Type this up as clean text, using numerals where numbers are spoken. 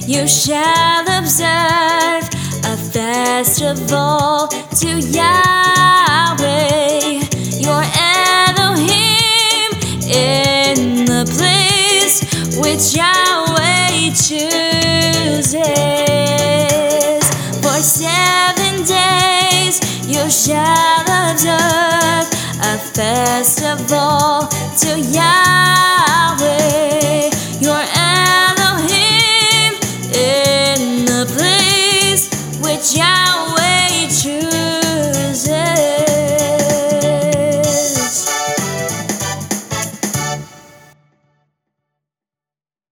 you shall observe a festival to Yahweh, your Elohim, in the place which Yahweh chooses. For 7 days you shall observe a festival to Yahweh.